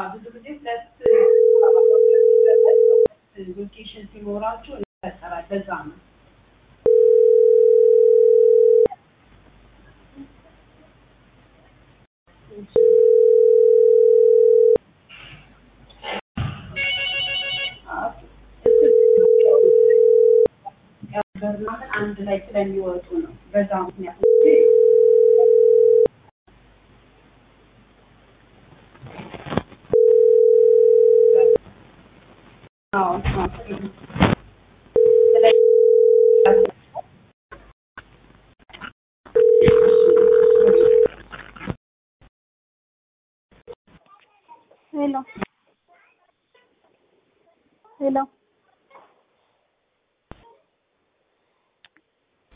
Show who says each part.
Speaker 1: ብዙ ጊዜ ሁለት ሎኬሽን ሲኖራቸው ይፈጠራል በዛ ነው አንድ ላይ ስለሚወጡ ነው በዛ ምክንያት
Speaker 2: Hello. Hello.